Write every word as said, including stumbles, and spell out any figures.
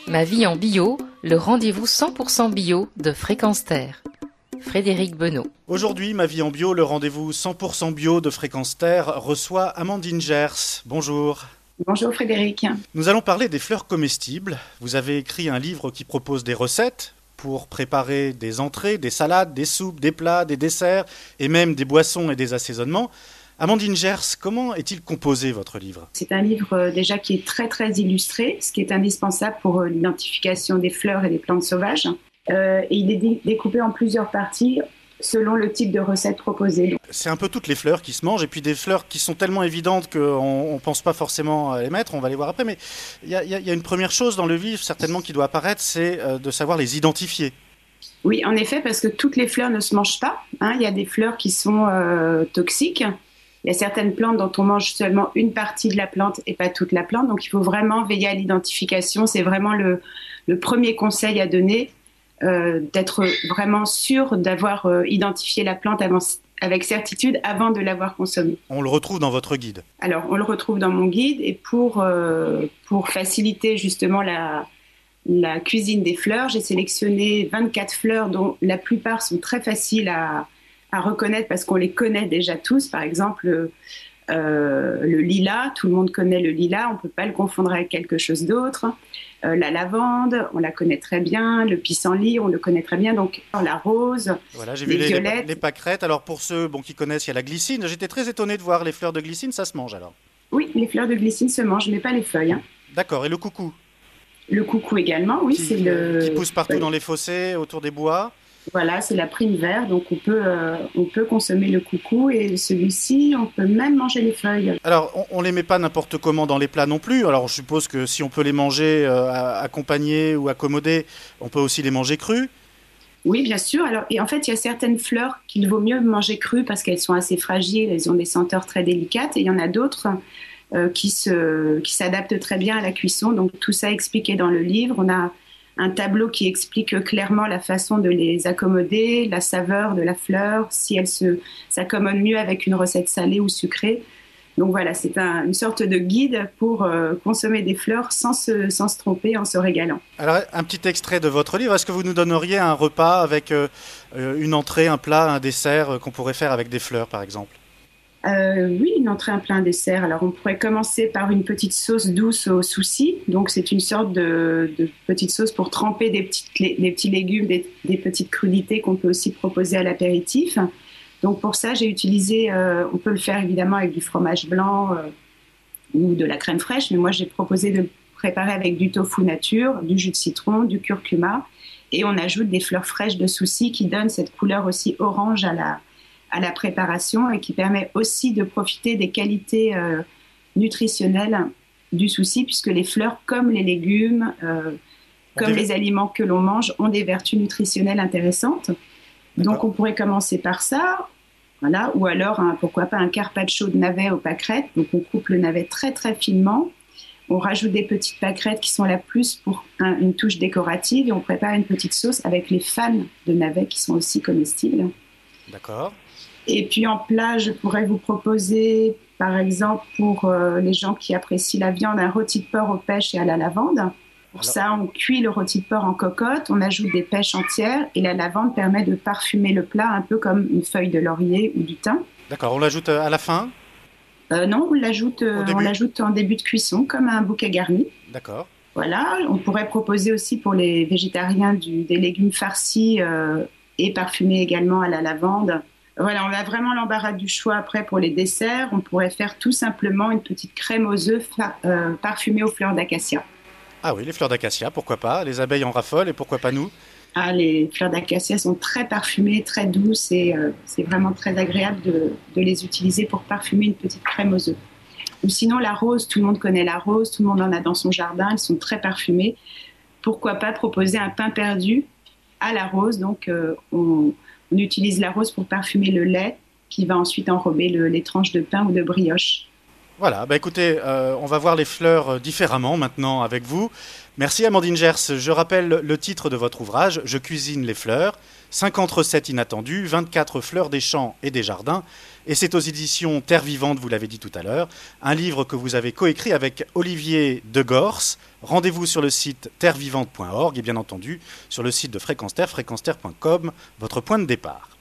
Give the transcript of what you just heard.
Ma vie en bio, le rendez-vous cent pour cent bio de Fréquence Terre. Frédéric Benoît. Aujourd'hui, Ma vie en bio, le rendez-vous cent pour cent bio de Fréquence Terre reçoit Amandine Gers. Bonjour. Bonjour Frédéric. Nous allons parler des fleurs comestibles. Vous avez écrit un livre qui propose des recettes pour préparer des entrées, des salades, des soupes, des plats, des desserts et même des boissons et des assaisonnements. Amandine Gers, comment est-il composé votre livre ? C'est un livre euh, déjà qui est très très illustré, ce qui est indispensable pour euh, l'identification des fleurs et des plantes sauvages. Euh, et il est dé- découpé en plusieurs parties selon le type de recette proposée. C'est un peu toutes les fleurs qui se mangent et puis des fleurs qui sont tellement évidentes qu'on ne pense pas forcément à les mettre, on va les voir après. Mais il y, y, y a une première chose dans le livre certainement qui doit apparaître, c'est euh, de savoir les identifier. Oui, en effet, parce que toutes les fleurs ne se mangent pas. Hein. Il y a des fleurs qui sont euh, toxiques. Il y a certaines plantes dont on mange seulement une partie de la plante et pas toute la plante. Donc, il faut vraiment veiller à l'identification. C'est vraiment le, le premier conseil à donner, euh, d'être vraiment sûr d'avoir euh, identifié la plante avant, avec certitude avant de l'avoir consommée. On le retrouve dans votre guide. Alors, on le retrouve dans mon guide. Et pour, euh, pour faciliter justement la, la cuisine des fleurs, j'ai sélectionné vingt-quatre fleurs dont la plupart sont très faciles à à reconnaître parce qu'on les connaît déjà tous. Par exemple, euh, le lilas, tout le monde connaît le lilas, on ne peut pas le confondre avec quelque chose d'autre. Euh, la lavande, on la connaît très bien. Le pissenlit, on le connaît très bien. Donc, la rose, voilà, j'ai les vu les, violettes. Les, les pâquerettes. Alors, pour ceux bon, qui connaissent, il y a la glycine. J'étais très étonné de voir les fleurs de glycine, ça se mange alors ? Oui, les fleurs de glycine se mangent, mais pas les feuilles. Hein. D'accord, et le coucou ? Le coucou également, oui. Qui, c'est le... qui pousse partout oui. dans les fossés, autour des bois. Voilà, c'est la prime vert, donc on peut, euh, on peut consommer le coucou et celui-ci, on peut même manger les feuilles. Alors, on ne les met pas n'importe comment dans les plats non plus. Alors, je suppose que si on peut les manger euh, accompagnés ou accommodés, on peut aussi les manger crus. Oui, bien sûr. Alors, et en fait, il y a certaines fleurs qu'il vaut mieux manger crues parce qu'elles sont assez fragiles, elles ont des senteurs très délicates. Et il y en a d'autres euh, qui, se, qui s'adaptent très bien à la cuisson. Donc, tout ça est expliqué dans le livre. On a un tableau qui explique clairement la façon de les accommoder, la saveur de la fleur, si elle se, s'accommode mieux avec une recette salée ou sucrée. Donc voilà, c'est un, une sorte de guide pour euh, consommer des fleurs sans se, sans se tromper, en se régalant. Alors, un petit extrait de votre livre. Est-ce que vous nous donneriez un repas avec euh, une entrée, un plat, un dessert euh, qu'on pourrait faire avec des fleurs, par exemple ? Euh, oui, une entrée, un plat, un dessert. Alors, on pourrait commencer par une petite sauce douce au souci. Donc, c'est une sorte de, de petite sauce pour tremper des, petites, des petits légumes, des, des petites crudités qu'on peut aussi proposer à l'apéritif. Donc, pour ça, j'ai utilisé, euh, on peut le faire évidemment avec du fromage blanc euh, ou de la crème fraîche, mais moi, j'ai proposé de préparer avec du tofu nature, du jus de citron, du curcuma, et on ajoute des fleurs fraîches de souci qui donnent cette couleur aussi orange à la à la préparation et qui permet aussi de profiter des qualités euh, nutritionnelles du souci, puisque les fleurs, comme les légumes, euh, comme les aliments que l'on mange, ont des vertus nutritionnelles intéressantes. D'accord. Donc, on pourrait commencer par ça, voilà, ou alors, hein, pourquoi pas un carpaccio de navets aux pâquerettes. Donc, on coupe le navet très, très finement. On rajoute des petites pâquerettes qui sont là plus pour un, une touche décorative et on prépare une petite sauce avec les fans de navets qui sont aussi comestibles. D'accord. Et puis en plat, je pourrais vous proposer, par exemple, pour euh, les gens qui apprécient la viande, un rôti de porc aux pêches et à la lavande. Pour Alors... ça, on cuit le rôti de porc en cocotte, on ajoute des pêches entières et la lavande permet de parfumer le plat un peu comme une feuille de laurier ou du thym. D'accord, on l'ajoute à la fin ? euh, Non, on l'ajoute, euh, on l'ajoute en début de cuisson comme un bouquet garni. D'accord. Voilà, on pourrait proposer aussi pour les végétariens du, des légumes farcis euh, et parfumés également à la lavande. Voilà, on a vraiment l'embarras du choix après pour les desserts. On pourrait faire tout simplement une petite crème aux œufs euh, parfumée aux fleurs d'acacia. Ah oui, les fleurs d'acacia, pourquoi pas ? Les abeilles en raffolent et pourquoi pas nous ? Ah, les fleurs d'acacia sont très parfumées, très douces et euh, c'est vraiment très agréable de, de les utiliser pour parfumer une petite crème aux œufs. Ou sinon la rose, tout le monde connaît la rose, tout le monde en a dans son jardin, elles sont très parfumées. Pourquoi pas proposer un pain perdu à la rose, donc euh, on... On utilise la rose pour parfumer le lait qui va ensuite enrober le, les tranches de pain ou de brioche. Voilà, bah écoutez, euh, on va voir les fleurs différemment maintenant avec vous. Merci Amandine Gers. Je rappelle le titre de votre ouvrage, Je cuisine les fleurs, cinquante recettes inattendues, vingt-quatre fleurs des champs et des jardins. Et c'est aux éditions Terre Vivante, vous l'avez dit tout à l'heure, un livre que vous avez coécrit avec Olivier Degors. Rendez-vous sur le site terre vivante point org et bien entendu sur le site de Fréquence Terre, fréquence terre point com, votre point de départ.